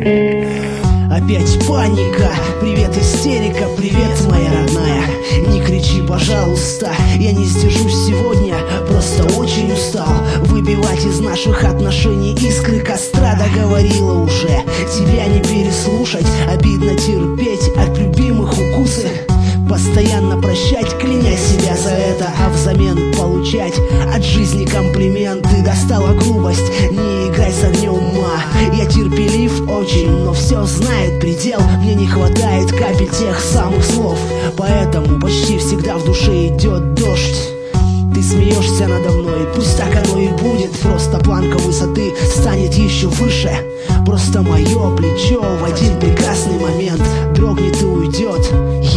Опять паника, привет истерика, привет моя родная. Не кричи, пожалуйста, я не сдержусь сегодня, просто очень устал выбивать из наших отношений искры костра. Договорила уже, тебя не переслушать, обидно терпеть от любимых укусы, постоянно прощать, кляня себя за это, а взамен получать от жизни комплименты. Достала грубость, не играй с огнем ума. Я терпелив очень, но все знает предел. Мне не хватает капель тех самых слов, поэтому почти всегда в душе идет дождь. Ты смеешься надо мной, пусть так оно и будет. Просто планка высоты станет еще выше. Просто мое плечо в один прекрасный момент дрогнет и уйдет.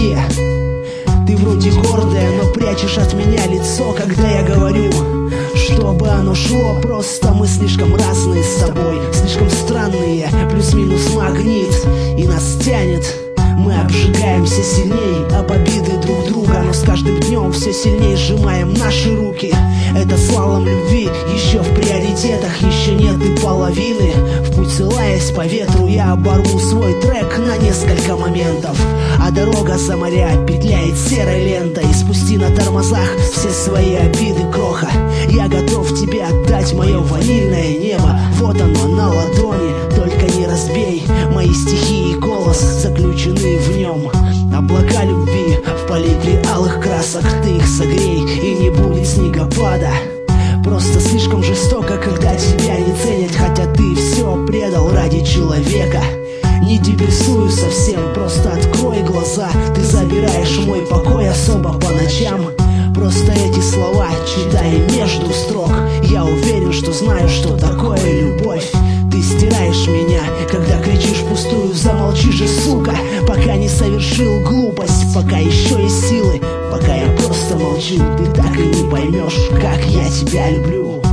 Ты вроде гордая, но прячешь от меня лицо, когда я говорю, чтобы оно шло. Просто мы слишком разные с тобой, слишком странные, плюс-минус магнит, и нас тянет. Мы обжигаемся сильней об обиды друг друга, но с каждым днем все сильнее сжимаем наши руки. Это слалом любви еще в приоритетах, еще нет и половины. В путь ссылаясь по ветру, я оборву свой трек на несколько моментов, а дорога за моря петляет серой лентой. Спусти на тормозах все свои обиды, кроха. Я готов тебе отдать мое ванильное небо. Вот оно на ладони, только не разбей. Мои стихи и голос заключены в нем. Облака любви в палитре алых красок. Ты их согрей, и не будет снегопада. Просто слишком жестоко, когда тебя не ценят, хотя ты все предал ради человека. Не депрессую совсем, просто открой глаза. Ты забираешь мой покой особо по ночам. Просто эти слова читай между строк. Я уверен, что знаю, что такое любовь. Ты стираешь меня, когда кричишь пустую. Замолчи же, сука, пока не совершил глупость. Пока еще есть силы, пока я просто молчу. Ты так и не поймешь, как я тебя люблю.